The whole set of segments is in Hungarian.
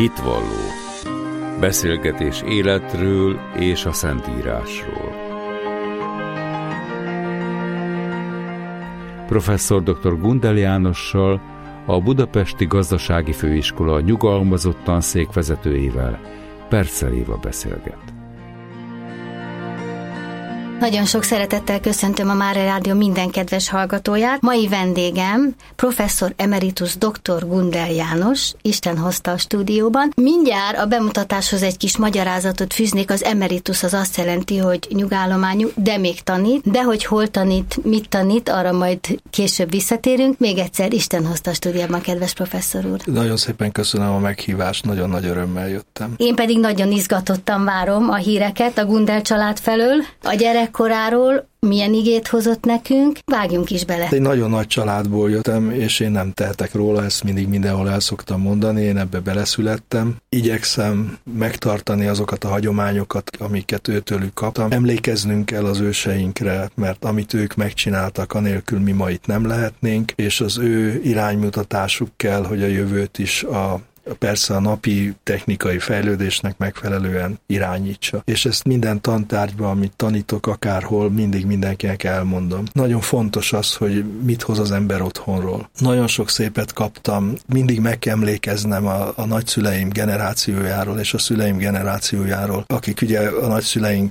Hitvalló. Beszélgetés életről és a Szentírásról. Professzor dr. Gundel Jánossal, a Budapesti Gazdasági Főiskola nyugalmazott tanszékvezetőjével Perccel Éva beszélget. Nagyon sok szeretettel köszöntöm a Mária Rádió minden kedves hallgatóját. Mai vendégem professzor emeritus dr. Gundel János, Isten hozta a stúdióban. Mindjárt a bemutatáshoz egy kis magyarázatot fűznék. Az emeritus az azt jelenti, hogy nyugállományú, de még tanít, de hogy hol tanít, mit tanít, arra majd később visszatérünk. Még egyszer Isten hozta a stúdióban, kedves professzor úr. Nagyon szépen köszönöm a meghívást, nagyon nagy örömmel jöttem. Én pedig nagyon izgatottan várom a híreket a Gundel család felől. A gyerekkoráról milyen igét hozott nekünk, vágjunk is bele. Egy nagyon nagy családból jöttem, és én nem tehetek róla, ezt mindig mindenhol el szoktam mondani, én ebbe beleszülettem. Igyekszem megtartani azokat a hagyományokat, amiket őtőlük kaptam. Emlékeznünk kell az őseinkre, mert amit ők megcsináltak, anélkül mi ma itt nem lehetnénk, és az ő iránymutatásuk kell, hogy a jövőt is persze a napi technikai fejlődésnek megfelelően irányítsa. És ezt minden tantárgyban, amit tanítok akárhol, mindig mindenkinek elmondom. Nagyon fontos az, hogy mit hoz az ember otthonról. Nagyon sok szépet kaptam, mindig meg kell emlékeznem a nagyszüleim generációjáról és a szüleim generációjáról, akik ugye a nagyszüleink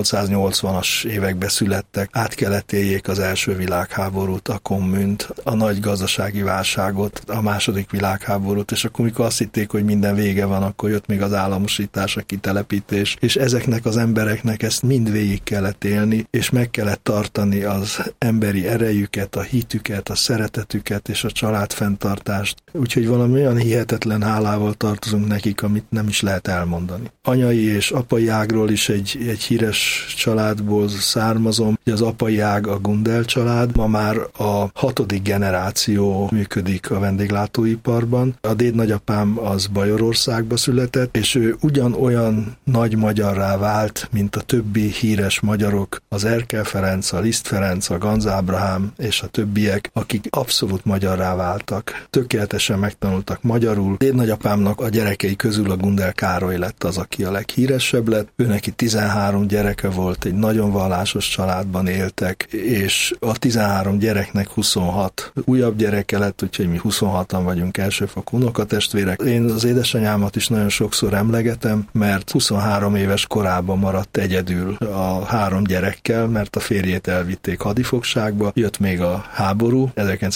1880-as években születtek, át kellett éljék az első világháborút, a kommunt, a nagy gazdasági válságot, a második világháborút, és akkor mikor azt hitték, hogy minden vége van, akkor jött még az államosítás, a kitelepítés, és ezeknek az embereknek ezt mind végig kellett élni, és meg kellett tartani az emberi erejüket, a hitüket, a szeretetüket és a családfenntartást. Úgyhogy valami olyan hihetetlen hálával tartozunk nekik, amit nem is lehet elmondani. Anyai és apai ágról is egy híres családból származom. Az apai ág a Gundel család, ma már a 6. generáció működik a vendéglátóiparban. A dédnagyapám az Bajorországba született, és ő ugyanolyan nagy magyarrá vált, mint a többi híres magyarok, az Erkel Ferenc, a Liszt Ferenc, a Ganz Ábrahám és a többiek, akik abszolút magyarrá váltak. Tökéletesen megtanultak magyarul. Dédnagyapámnak a gyerekei közül a Gundel Károly lett az, aki a leghíresebb lett. Ő neki 13 gyereke volt, egy nagyon vallásos családban éltek, és a 13 gyereknek 26 újabb gyereke lett, úgyhogy mi 26-an vagyunk elsőfokú unokatestvérek. Én az édesanyámat is nagyon sokszor emlegetem, mert 23 éves korában maradt egyedül a 3 gyerekkel, mert a férjét elvitték hadifogságba, jött még a háború,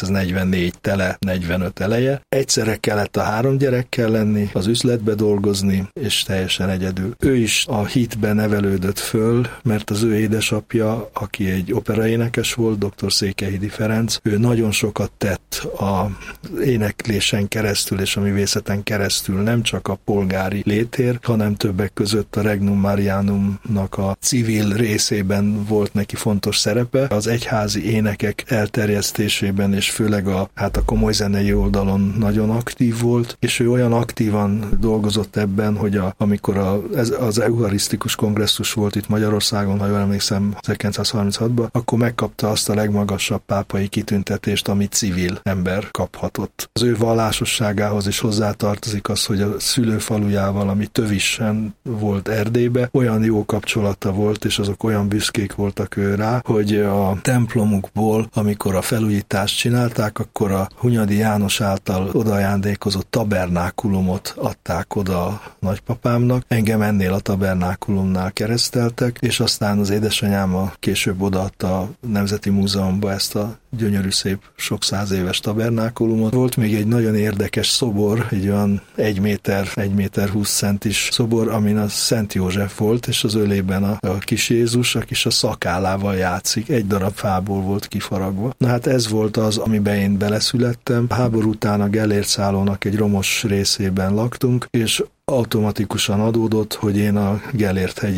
1944 tele, 45 eleje. Egyszerre kellett a 3 gyerekkel lenni, az üzletbe dolgozni, és teljesen egyedül. Ő is a hitben nevelődött föl, mert az ő édesapja, aki egy operaénekes volt, dr. Székelyhidi Ferenc, ő nagyon sokat tett az éneklésen keresztül és a művészeten keresztül, nem csak a polgári létért, hanem többek között a Regnum Marianumnak a civil részében volt neki fontos szerepe. Az egyházi énekek elterjesztésében és főleg a komoly zenei oldalon nagyon aktív volt, és ő olyan aktívan dolgozott ebben, hogy amikor az eucharisztikus kongresszus volt itt Magyarországon, ha jól emlékszem, 1936-ban, akkor megkapta azt a legmagasabb pápai kitüntetést, amit civil ember kaphatott. Az ő vallásosságához is hozzátartozik az, hogy a szülőfalujával, ami Tövisen volt Erdélybe, olyan jó kapcsolata volt, és azok olyan büszkék voltak ő rá, hogy a templomukból, amikor a felújítást csinálták, akkor a Hunyadi János által odaajándékozott tabernákulumot adták oda a nagypapámnak. Engem ennél a tabernákulumnál kereszteltek, és aztán az édesanyám később odaadta a Nemzeti Múzeumba ezt a gyönyörű szép sok száz éves tabernákulumot. Volt még egy nagyon érdekes szobor, egy olyan 1 méter 20 centis szobor, amin a Szent József volt, és az ölében a kis Jézus, aki a szakállával játszik. Egy darab fából volt kifaragva. Na hát ez volt az, amiben én beleszülettem. A háború után a Gellért szállónak egy romos részében laktunk, és automatikusan adódott, hogy én a Gellért-hegyi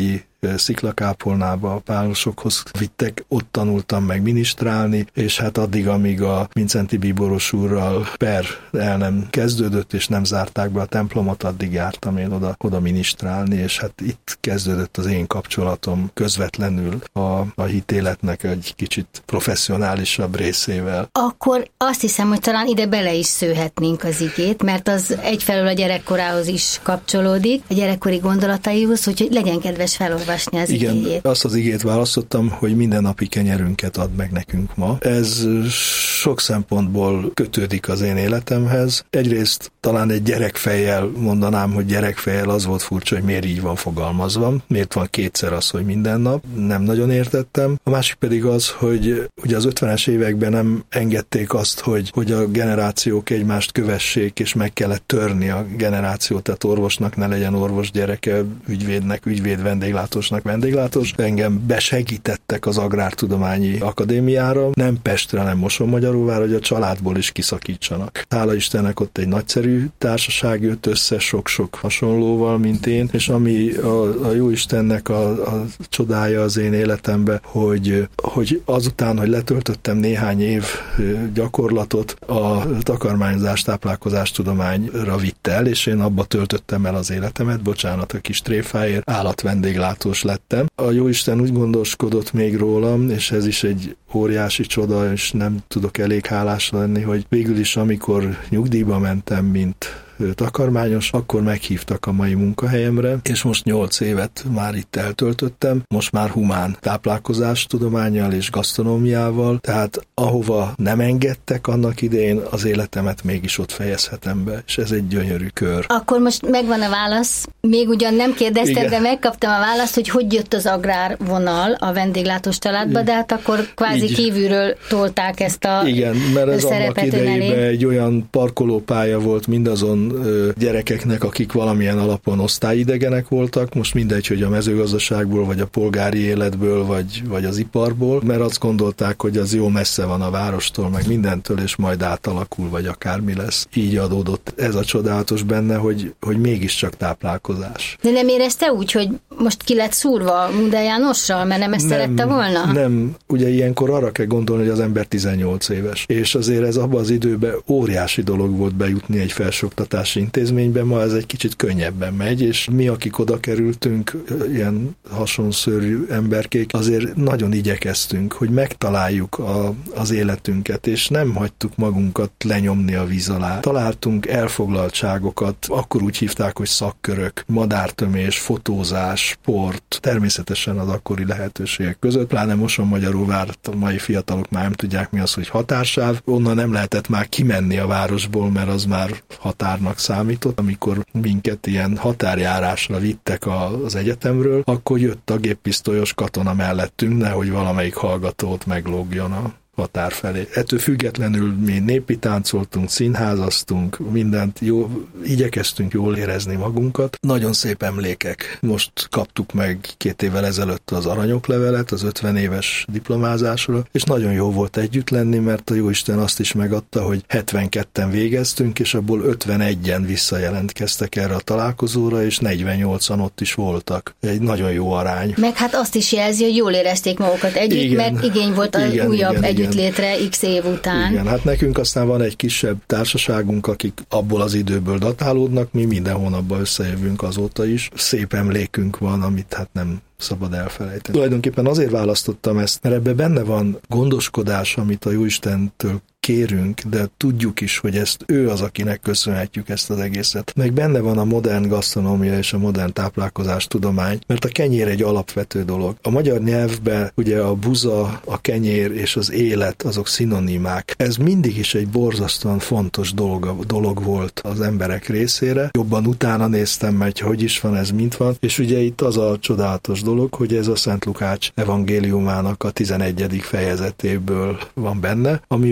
Sziklakápolnába, a pálosokhoz vittek, ott tanultam meg ministrálni, és hát addig, amíg a Vincenti bíboros úrral per el nem kezdődött, és nem zárták be a templomot, addig jártam én oda ministrálni, és hát itt kezdődött az én kapcsolatom közvetlenül a hitéletnek egy kicsit professzionálisabb részével. Akkor azt hiszem, hogy talán ide bele is szőhetnénk az igét, mert az egyfelől a gyerekkorához is kapcsolódik, a gyerekkori gondolataihoz, hogy legyen kedves felolvasni az igéjét. Igen, azt az igét választottam, hogy mindennapi kenyerünket add meg nekünk ma. Ez sok szempontból kötődik az én életemhez. Egyrészt talán egy gyerekfejjel mondanám, hogy gyerekfejjel az volt furcsa, hogy miért így van fogalmazva, miért van kétszer az, hogy minden nap. Nem nagyon értettem. A másik pedig az, hogy ugye az 50-es években nem engedték azt, hogy a generációk egymást kövessék, és meg kellett törni a generációt, tehát orvosnak ne legyen orvos gyereke, ügyvédnek ügyvéd, vendéglátósnak vendéglátós. Engem besegítettek az Agrártudományi Akadémiára, nem Pestre, nem Mosonmagyaróvárra, hogy a családból is kiszakítsanak. Hála Istennek ott egy nagyszerű társaság jött össze sok-sok hasonlóval, mint én, és ami a Jóistennek a csodája az én életemben, hogy azután, hogy letöltöttem néhány év gyakorlatot, a takarmányozás, táplálkozás tudományra vitt el, és én abba töltöttem el az életemet, bocsánat a kis tréfáért, állatvendéglátós lettem. A Jóisten úgy gondoskodott még rólam, és ez is egy óriási csoda, és nem tudok elég hálás lenni, hogy végül is, amikor nyugdíjba mentem, mint takarmányos, akkor meghívtak a mai munkahelyemre, és most 8 évet már itt eltöltöttem, most már humán táplálkozás tudománnyal és gasztronómiával, tehát ahova nem engedtek annak idején, az életemet mégis ott fejezhetem be, és ez egy gyönyörű kör. Akkor most megvan a válasz, még ugyan nem kérdeztem, igen, de megkaptam a választ, hogy jött az agrárvonal a vendéglátós családba, de hát akkor kvázi kívülről tolták ezt a igen, mert ez annak idejében egy olyan parkolópálya volt mindazon gyerekeknek, akik valamilyen alapon osztályidegenek voltak, most mindegy, hogy a mezőgazdaságból, vagy a polgári életből, vagy az iparból, mert azt gondolták, hogy az jó messze van a várostól, meg mindentől, és majd átalakul, vagy akármi lesz. Így adódott ez a csodálatos benne, hogy mégiscsak táplálkozás. De nem érezte úgy, hogy most ki lett szúrva Gundel Jánossal, mert nem ezt szerette volna? Nem. Ugye ilyenkor arra kell gondolni, hogy az ember 18 éves. És azért ez abban az időben óriási dolog volt bejutni egy felsőoktatási intézményben, ma ez egy kicsit könnyebben megy, és mi, akik oda kerültünk, ilyen hasonszörű emberkék, azért nagyon igyekeztünk, hogy megtaláljuk az életünket, és nem hagytuk magunkat lenyomni a víz alá. Találtunk elfoglaltságokat, akkor úgy hívták, hogy szakkörök, madártömés, fotózás, sport, természetesen az akkori lehetőségek között, pláne Mosonmagyaróvár, a mai fiatalok már nem tudják, mi az, hogy határsáv, onnan nem lehetett már kimenni a városból, mert az már határnak számított. Amikor minket ilyen határjárásra vittek az egyetemről, akkor jött a géppisztolyos katona mellettünk, nehogy valamelyik hallgatót meglógjon a határ felé. Ettől függetlenül mi népi táncoltunk, színházaztunk, mindent igyekeztünk jól érezni magunkat. Nagyon szép emlékek. Most kaptuk meg 2 évvel ezelőtt az aranyoklevelet, az 50 éves diplomázásra, és nagyon jó volt együtt lenni, mert a Jóisten azt is megadta, hogy 72-en végeztünk, és abból 51-en visszajelentkeztek erre a találkozóra, és 48-an ott is voltak. Egy nagyon jó arány. Meg hát azt is jelzi, hogy jól érezték magukat együtt, igen, mert igény volt az újabb együttlétre x év után. Igen, hát nekünk aztán van egy kisebb társaságunk, akik abból az időből datálódnak, mi minden hónapban összejövünk azóta is. Szép emlékünk van, amit hát nem szabad elfelejteni. Tulajdonképpen azért választottam ezt, mert ebben benne van gondoskodás, amit a Jóistentől kérünk, de tudjuk is, hogy ezt ő az, akinek köszönhetjük ezt az egészet. Meg benne van a modern gasztronómia és a modern táplálkozás tudomány, mert a kenyér egy alapvető dolog. A magyar nyelvben ugye a buza, a kenyér és az élet azok szinonimák. Ez mindig is egy borzasztóan fontos dolog volt az emberek részére. Jobban utána néztem, hogy is van ez, mint van, és ugye itt az a csodálatos dolog, hogy ez a Szent Lukács evangéliumának a 11. fejezetéből van benne, ami ugye arról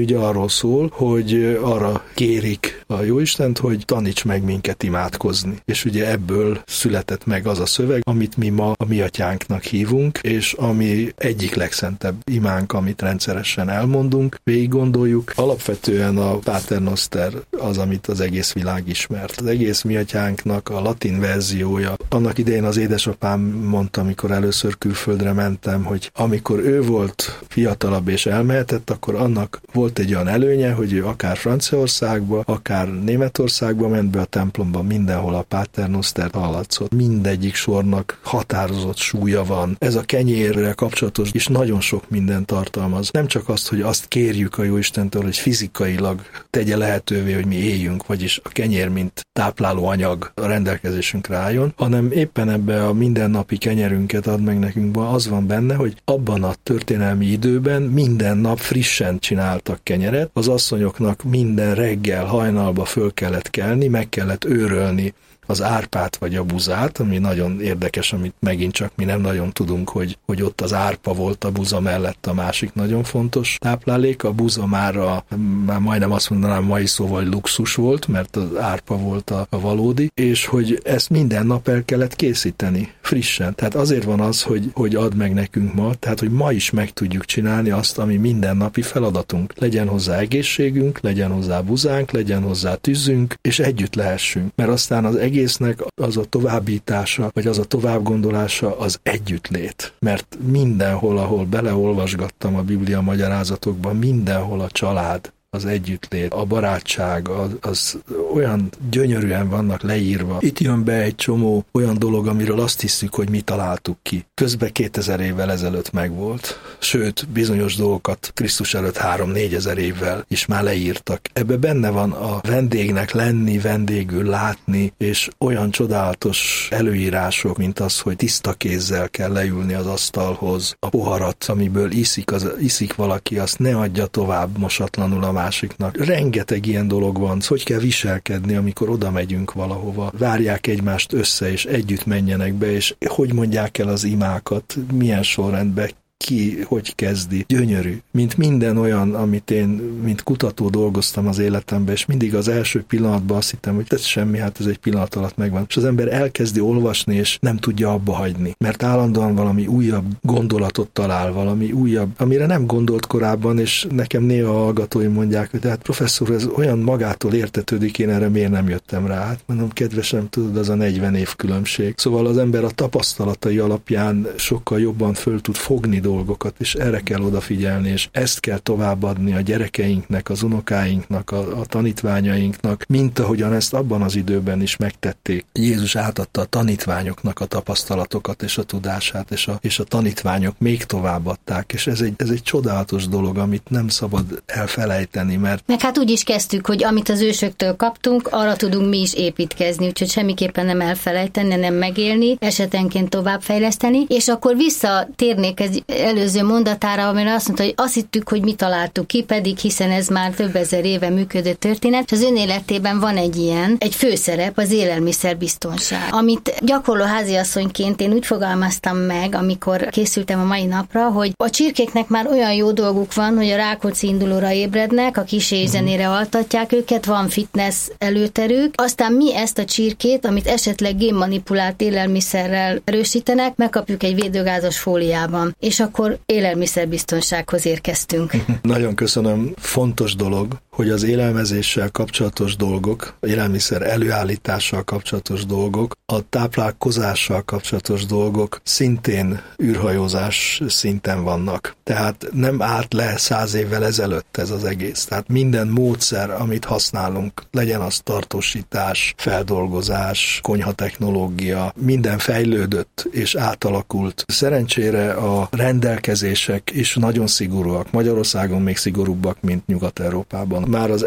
arról szól, hogy arra kérik a Jóistent, hogy taníts meg minket imádkozni. És ugye ebből született meg az a szöveg, amit mi ma a mi atyánknak hívunk, és ami egyik legszentebb imánk, amit rendszeresen elmondunk, végig gondoljuk. Alapvetően a Pater Noster az, amit az egész világ ismert. Az egész mi atyánknak a latin verziója. Annak idején az édesapám mondta, amikor először külföldre mentem, hogy amikor ő volt fiatalabb és elmehetett, akkor annak volt egy olyan előnye, hogy ő akár Franciaországba, akár Németországba ment be a templomba, mindenhol a Pater Nostert hallatszott. Mindegyik sornak határozott súlya van. Ez a kenyérre kapcsolatos és nagyon sok minden tartalmaz. Nem csak azt, hogy azt kérjük a Jóistentől, hogy fizikailag tegye lehetővé, hogy mi éljünk, vagyis a kenyér, mint tápláló anyag a rendelkezésünkre álljon, hanem éppen ebbe a mindennapi kenyerünket ad meg nekünk, az van benne, hogy abban a történelmi időben minden nap frissen csináltak kenyeret, az asszonyoknak minden reggel hajnalba föl kellett kelni, meg kellett őrölni az árpát vagy a buzát, ami nagyon érdekes, amit megint csak mi nem nagyon tudunk, hogy ott az árpa volt a buza mellett a másik nagyon fontos táplálék. A buza már majdnem azt mondanám mai szóval luxus volt, mert az árpa volt a valódi, és hogy ezt minden nap el kellett készíteni frissen. Tehát azért van az, hogy ad meg nekünk ma, tehát hogy ma is meg tudjuk csinálni azt, ami mindennapi feladatunk. Legyen hozzá egészségünk, legyen hozzá buzánk, legyen hozzá tűzünk, és együtt lehessünk. Mert aztán az egésznek az a továbbítása, vagy az a továbbgondolása az együttlét. Mert mindenhol, ahol beleolvasgattam a Biblia magyarázatokban, mindenhol a család, az együttlét, a barátság, az olyan gyönyörűen vannak leírva. Itt jön be egy csomó olyan dolog, amiről azt hiszük, hogy mi találtuk ki. Közben 2000 évvel ezelőtt megvolt. Sőt, bizonyos dolgokat Krisztus előtt 3-4 ezer évvel is már leírtak. Ebbe benne van a vendégnek lenni, vendégül látni, és olyan csodálatos előírások, mint az, hogy tiszta kézzel kell leülni az asztalhoz. A poharat, amiből iszik valaki, azt ne adja tovább mosatlanul a másiknak. Rengeteg ilyen dolog van, hogy kell viselkedni, amikor oda megyünk valahova. Várják egymást össze, és együtt menjenek be, és hogy mondják el az imákat, milyen sorrendben, ki, hogy kezdi. Gyönyörű. Mint minden olyan, amit én, mint kutató dolgoztam az életemben, és mindig az első pillanatban azt hittem, hogy ez semmi, hát ez egy pillanat alatt megvan. És az ember elkezdi olvasni, és nem tudja abba hagyni. Mert állandóan valami újabb gondolatot talál, valami újabb, amire nem gondolt korábban, és nekem néha hallgatóim mondják, hogy hát professzor, ez olyan magától értetődik, én erre miért nem jöttem rá? Hát mondom, kedvesem, tudod, az a 40 év különbség. Szóval az ember a tapasztalatai alapján sokkal jobban föl tud fogni dolgokat, és erre kell odafigyelni, és ezt kell továbbadni a gyerekeinknek, az unokáinknak, a tanítványainknak, mint ahogyan ezt abban az időben is megtették. Jézus átadta a tanítványoknak a tapasztalatokat és a tudását, és a tanítványok még továbbadták, és ez egy csodálatos dolog, amit nem szabad elfelejteni, mert... Meg hát úgy is kezdtük, hogy amit az ősöktől kaptunk, arra tudunk mi is építkezni, úgyhogy semmiképpen nem elfelejteni, nem megélni, esetenként továbbfejleszteni, és akkor visszatérnék egy előző mondatára, amire azt mondta, hogy azt hittük, hogy mi találtuk ki, pedig hiszen ez már több ezer éve működő történet, és az ön életében van egy főszerep, az élelmiszerbiztonság, amit gyakorló háziasszonyként én úgy fogalmaztam meg, amikor készültem a mai napra, hogy a csirkéknek már olyan jó dolguk van, hogy a Rákóczi indulóra ébrednek, a kísérő zenére altatják őket, van fitness előterük, aztán mi ezt a csirkét, amit esetleg génmanipulált élelmiszerrel erősítenek, megkapjuk egy védőgázos fóliában, és akkor élelmiszerbiztonsághoz érkeztünk. Nagyon köszönöm. Fontos dolog, hogy az élelmezéssel kapcsolatos dolgok, az élelmiszer előállítással kapcsolatos dolgok, a táplálkozással kapcsolatos dolgok szintén űrhajózás szinten vannak. Tehát nem állt le 100 évvel ezelőtt ez az egész. Tehát minden módszer, amit használunk, legyen az tartósítás, feldolgozás, konyhatechnológia, minden fejlődött és átalakult. Szerencsére a rendelkezések is nagyon szigorúak. Magyarországon még szigorúbbak, mint Nyugat-Európában. Már az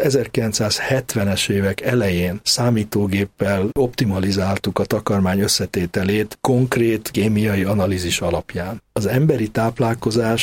1970-es évek elején számítógéppel optimalizáltuk a takarmány összetételét konkrét kémiai analízis alapján. Az emberi táplálkozás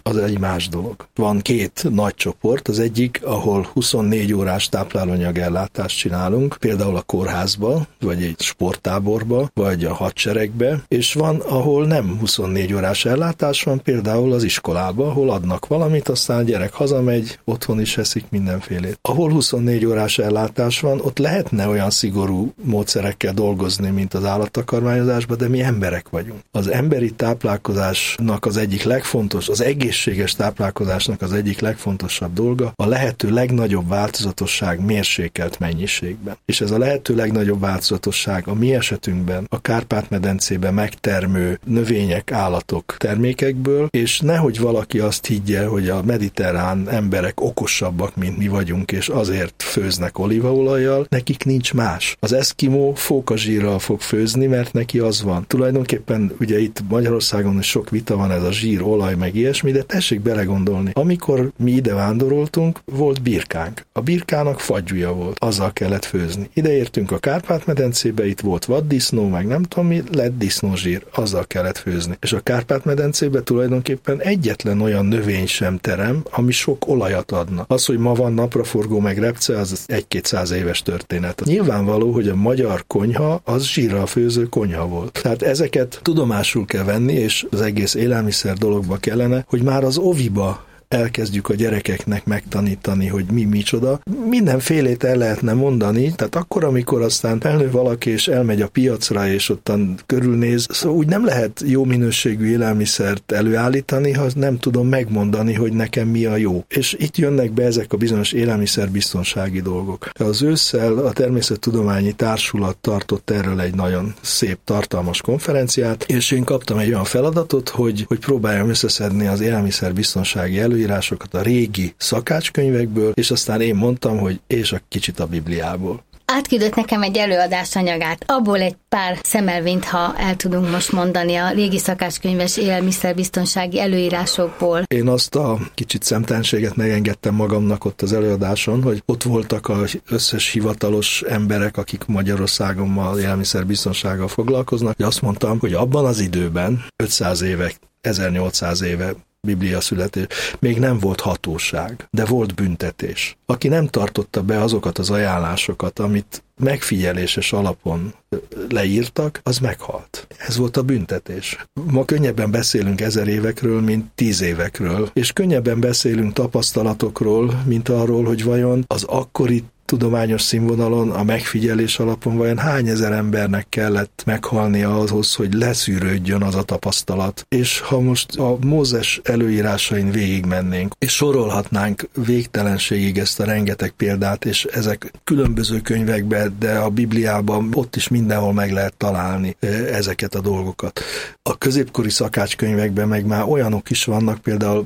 az egy más dolog. Van két nagy csoport, az egyik, ahol 24 órás táplálóanyagellátást csinálunk, például a kórházba, vagy egy sporttáborba, vagy a hadseregbe, és van, ahol nem 24 órás ellátás van, például az iskolába, ahol adnak valamit, aztán a gyerek hazamegy, otthon is eszik mindenfélét. Ahol 24 órás ellátás van, ott lehetne olyan szigorú módszerekkel dolgozni, mint az állattakarmányozásban, de mi emberek vagyunk. Az emberi táplálkozásnak az egyik az egészséges táplálkozásnak az egyik legfontosabb dolga a lehető legnagyobb változatosság mérsékelt mennyiségben. És ez a lehető legnagyobb változatosság a mi esetünkben a Kárpát-medencében megtermő növények, állatok, termékekből, és nehogy valaki azt higgye, hogy a mediterrán emberek okosabbak, mint mi vagyunk, és azért főznek olívaolajjal, nekik nincs más. Az eszkimó fókazsírral fog főzni, mert neki az van. Tulajdonképpen ugye itt Magyarországon is sok vita van, ez a zsír, olaj, meg ilyesmi, de tessék belegondolni. Amikor mi ide vándoroltunk, volt birkánk. A birkának fagyúja volt, azzal kellett főzni. Ide értünk a Kárpát-medencébe, itt volt vaddisznó, meg nem tudom mi, lett disznózsír, azzal kellett főzni. És a Kárpát-medencébe tulajdonképpen egyetlen olyan növény sem terem, ami sok olajat adna. Az, hogy ma van napraforgó meg repce, az 1-200 éves történet. Nyilvánvaló, hogy a magyar konyha az zsírral főző konyha volt. Tehát ezeket tudomásul kell venni, és az egész élelmiszer dologba kellene, hogy már az oviba elkezdjük a gyerekeknek megtanítani, hogy mi micsoda. Mindenfélét el lehetne mondani, tehát akkor, amikor aztán felnő valaki, és elmegy a piacra, és ottan körülnéz, szóval úgy nem lehet jó minőségű élelmiszert előállítani, ha nem tudom megmondani, hogy nekem mi a jó. És itt jönnek be ezek a bizonyos élelmiszerbiztonsági dolgok. Az ősszel a Természettudományi Társulat tartott erről egy nagyon szép, tartalmas konferenciát, és én kaptam egy olyan feladatot, hogy próbáljam összeszedni az élelmiszerbiztonsági előírásokat a régi szakácskönyvekből, és aztán én mondtam, hogy és a kicsit a Bibliából. Átküldött nekem egy előadás anyagát. Abból egy pár szemelvényt, ha el tudunk most mondani a régi szakácskönyves élelmiszerbiztonsági előírásokból. Én azt a kicsit szemtelenséget megengedtem magamnak ott az előadáson, hogy ott voltak az összes hivatalos emberek, akik Magyarországon ma élelmiszerbiztonsággal foglalkoznak, hogy azt mondtam, hogy abban az időben, 500 éve, 1800 éve Biblia születés, még nem volt hatóság, de volt büntetés. Aki nem tartotta be azokat az ajánlásokat, amit megfigyeléses alapon leírtak, az meghalt. Ez volt a büntetés. Ma könnyebben beszélünk 1000 évekről, mint 10 évekről, és könnyebben beszélünk tapasztalatokról, mint arról, hogy vajon az akkori tudományos színvonalon, a megfigyelés alapon vajon hány ezer embernek kellett meghalnia ahhoz, hogy leszűrődjön az a tapasztalat. És ha most a Mózes előírásain végigmennénk, és sorolhatnánk végtelenségig ezt a rengeteg példát, és ezek különböző könyvekben, de a Bibliában ott is mindenhol meg lehet találni ezeket a dolgokat. A középkori szakácskönyvekben meg már olyanok is vannak, például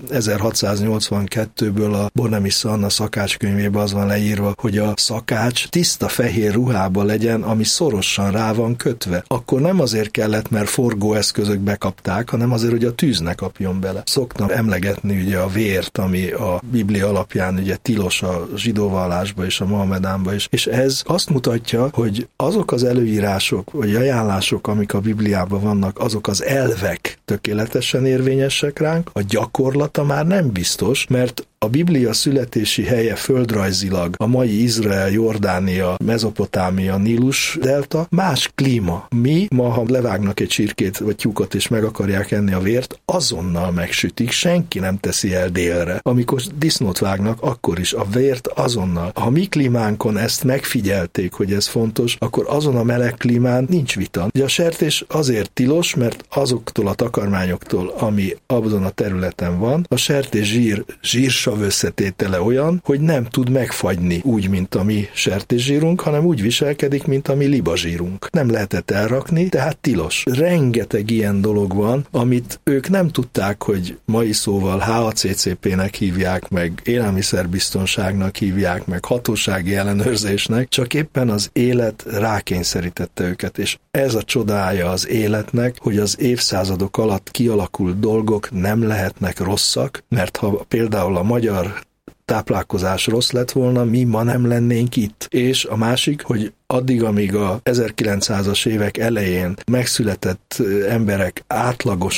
1682-ből a Bornemisza Anna szakácskönyvében az van leírva, hogy a szakács tiszta fehér ruhába legyen, ami szorosan rá van kötve. Akkor nem azért kellett, mert forgóeszközök bekapták, hanem azért, hogy a tűz ne kapjon bele. Szoktam emlegetni ugye a vért, ami a Biblia alapján ugye tilos a zsidó vallásba és a mohamedánba is. És ez azt mutatja, hogy azok az előírások, vagy ajánlások, amik a Bibliában vannak, azok az elvek tökéletesen érvényesek ránk, a gyakorlata már nem biztos, mert a Biblia születési helye földrajzilag a mai Izrael, Jordánia, Mezopotámia, Nílus delta, más klíma. Mi ma, ha levágnak egy csirkét vagy tyúkot és meg akarják enni a vért, azonnal megsütik, senki nem teszi el délre. Amikor disznót vágnak, akkor is a vért azonnal. Ha mi klímánkon ezt megfigyelték, hogy ez fontos, akkor azon a meleg klímán nincs vita. Ugye a sertés azért tilos, mert azoktól a takarmányoktól, ami abban a területen van, a sertés zsírsav összetétele olyan, hogy nem tud megfagyni úgy, mint a mi sertészsírunk, hanem úgy viselkedik, mint a mi libazsírunk. Nem lehetett elrakni, tehát tilos. Rengeteg ilyen dolog van, amit ők nem tudták, hogy mai szóval HACCP-nek hívják, meg élelmiszerbiztonságnak hívják, meg hatósági ellenőrzésnek, csak éppen az élet rákényszerítette őket, és ez a csodája az életnek, hogy az évszázadok alatt kialakult dolgok nem lehetnek rosszak, mert ha például a magyar táplálkozás rossz lett volna, mi ma nem lennénk itt. És a másik, hogy addig, amíg a 1900-as évek elején megszületett emberek átlagosan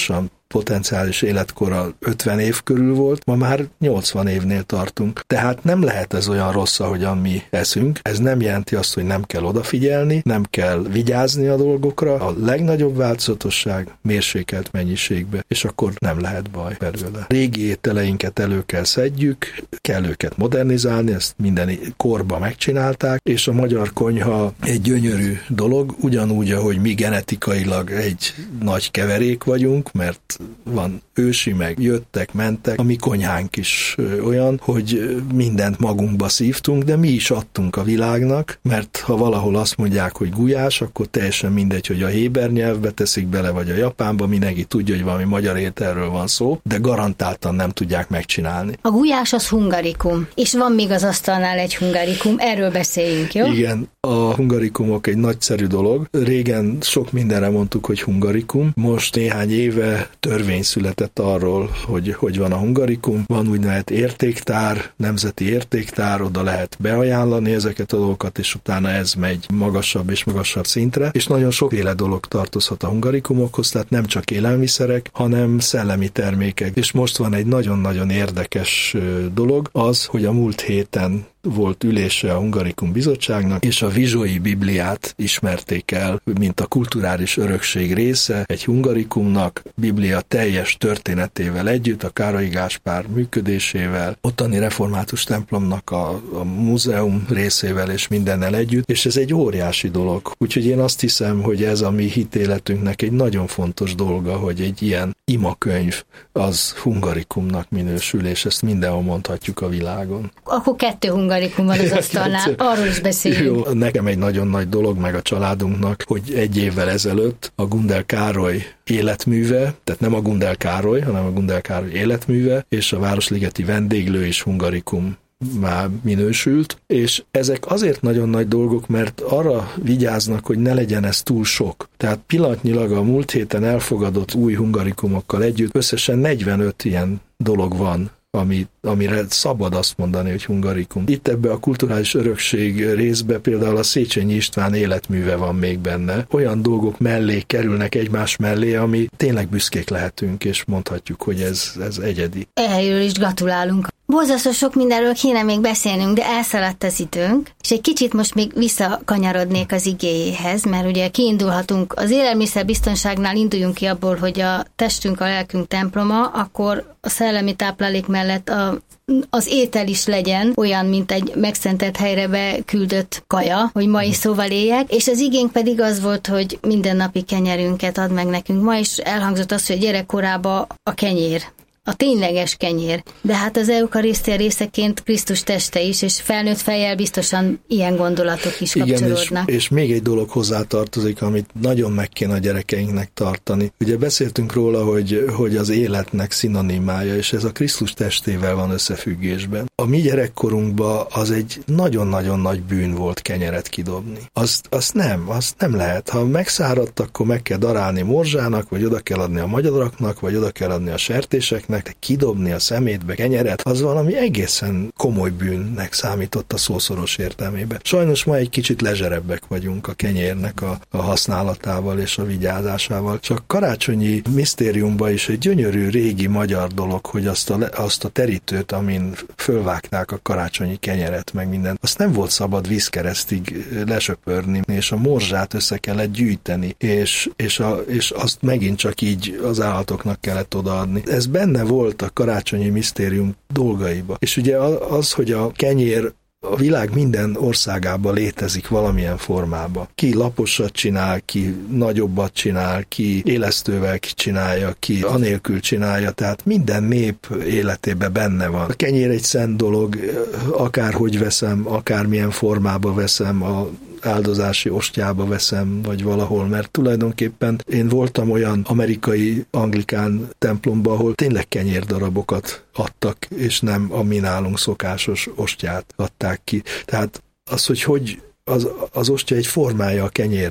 potenciális életkora 50 év körül volt, ma már 80 évnél tartunk. Tehát nem lehet ez olyan rossz, ahogyan mi eszünk. Ez nem jelenti azt, hogy nem kell odafigyelni, nem kell vigyázni a dolgokra. A legnagyobb változatosság mérsékelt mennyiségbe, és akkor nem lehet baj belőle. Régi ételeinket elő kell szedjük, kell őket modernizálni, ezt minden korba megcsinálták, és a magyar konyha egy gyönyörű dolog, ugyanúgy, ahogy mi genetikailag egy nagy keverék vagyunk, mert van ősi, meg jöttek, mentek, a mi konyhánk is olyan, hogy mindent magunkba szívtunk, de mi is adtunk a világnak, mert ha valahol azt mondják, hogy gulyás, akkor teljesen mindegy, hogy a héber nyelvbe teszik bele, vagy a japánba, mindenki tudja, hogy valami magyar ételről van szó, de garantáltan nem tudják megcsinálni. A gulyás az hungarikum, és van még az asztalnál egy hungarikum, erről beszéljünk, jó? Igen, a hungarikumok egy nagyszerű dolog. Régen sok mindenre mondtuk, hogy hungarikum. Most néhány éve törvény született arról, hogy van a hungarikum. Van úgynevezett értéktár, nemzeti értéktár, oda lehet beajánlani ezeket a dolgokat, és utána ez megy magasabb és magasabb szintre, és nagyon sokféle dolog tartozhat a hungarikumokhoz, tehát nem csak élelmiszerek, hanem szellemi termékek. És most van egy nagyon-nagyon érdekes dolog, az, hogy a múlt héten volt ülése a Hungarikum Bizottságnak, és a Vizsói Bibliát ismerték el, mint a kulturális örökség része egy hungarikumnak, Biblia teljes történetével együtt, a Károlyi Gáspár működésével, ottani református templomnak a múzeum részével és mindennel együtt, és ez egy óriási dolog. Úgyhogy én azt hiszem, hogy ez a mi hitéletünknek egy nagyon fontos dolga, hogy egy ilyen imakönyv az hungarikumnak minősül, és ezt mindenhol mondhatjuk a világon. Akkor 2 hungarikum van az asztalnál, arról is beszéljünk. Jó, nekem egy nagyon nagy dolog, meg a családunknak, hogy 1 évvel ezelőtt a Gundel Károly életműve, tehát nem a Gundel Károly, hanem a Gundel Károly életműve, és a Városligeti vendéglő és hungarikum már minősült, és ezek azért nagyon nagy dolgok, mert arra vigyáznak, hogy ne legyen ez túl sok. Tehát pillanatnyilag a múlt héten elfogadott új hungarikumokkal együtt összesen 45 ilyen dolog van, amire szabad azt mondani, hogy hungarikum. Itt ebbe a kulturális örökség részbe például a Széchenyi István életműve van még benne. Olyan dolgok mellé kerülnek egymás mellé, ami tényleg büszkék lehetünk, és mondhatjuk, hogy ez egyedi. Erről is gratulálunk. Borzasztó sok mindenről kéne még beszélnünk, de elszaladt az időnk, és egy kicsit most még visszakanyarodnék az igéjéhez, mert ugye kiindulhatunk, az élelmiszerbiztonságnál induljunk ki abból, hogy a testünk, a lelkünk temploma, akkor a szellemi táplálék mellett az étel is legyen olyan, mint egy megszentelt helyre beküldött kaja, hogy ma is szóval éljek, és az igénk pedig az volt, hogy mindennapi kenyerünket ad meg nekünk. Ma is elhangzott az, hogy gyerekkorában a kenyér, a tényleges kenyér. De hát az eukarisztia részeként Krisztus teste is, és felnőtt fejjel biztosan ilyen gondolatok is kapcsolódnak. Igen, és még egy dolog hozzátartozik, amit nagyon meg kéne a gyerekeinknek tartani. Ugye beszéltünk róla, hogy az életnek szinonimája, és ez a Krisztus testével van összefüggésben. A mi gyerekkorunkban az egy nagyon-nagyon nagy bűn volt kenyeret kidobni. Azt nem lehet. Ha megszáradt, akkor meg kell darálni morzsának, vagy oda kell adni a magyaraknak, vagy oda kell adni a sertéseknek, de kidobni a szemétbe kenyeret, az valami egészen komoly bűnnek számított a szószoros értelmében. Sajnos ma egy kicsit lezserebbek vagyunk a kenyérnek a használatával és a vigyázásával. Csak karácsonyi misztériumban is egy gyönyörű régi magyar dolog, hogy azt a terítőt, amin fölvágták a karácsonyi kenyeret, meg mindent, azt nem volt szabad vízkeresztig lesöpörni, és a morzsát össze kellett gyűjteni, és azt megint csak így az állatoknak kellett odaadni. Ez benne volt a karácsonyi misztérium dolgaiba. És ugye az, hogy a kenyér a világ minden országában létezik valamilyen formában. Ki laposat csinál, ki nagyobbat csinál, ki élesztővel csinálja, ki anélkül csinálja, tehát minden nép életében benne van. A kenyér egy szent dolog, akárhogy veszem, akármilyen formába veszem, a áldozási ostyába veszem, vagy valahol, mert tulajdonképpen én voltam olyan amerikai anglikán templomban, ahol tényleg kenyérdarabokat adtak, és nem a mi nálunk szokásos ostyát adták ki. Tehát az, hogy az ostya egy formája a kenyérnek,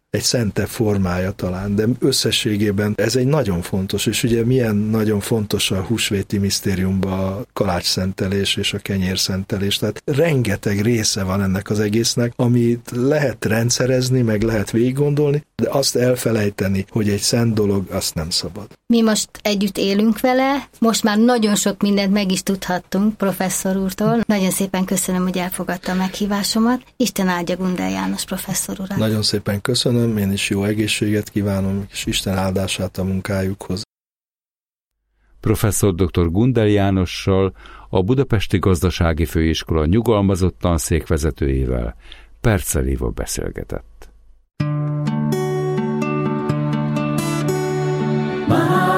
egy szentebb formája talán, de összességében ez egy nagyon fontos, és ugye milyen nagyon fontos a húsvéti misztériumban a kalácsszentelés és a kenyérszentelés, tehát rengeteg része van ennek az egésznek, amit lehet rendszerezni, meg lehet végiggondolni, de azt elfelejteni, hogy egy szent dolog, azt nem szabad. Mi most együtt élünk vele, most már nagyon sok mindent meg is tudhattunk professzor úrtól. Nagyon szépen köszönöm, hogy elfogadta a meghívásomat. Isten áldja Gundel János professzor urat. Nagyon szépen köszönöm, én is jó egészséget kívánom, és Isten áldását a munkájukhoz. Professzor dr. Gundel Jánossal, a Budapesti Gazdasági Főiskola nyugalmazott tanszékvezetőjével Percel Éva beszélgetett.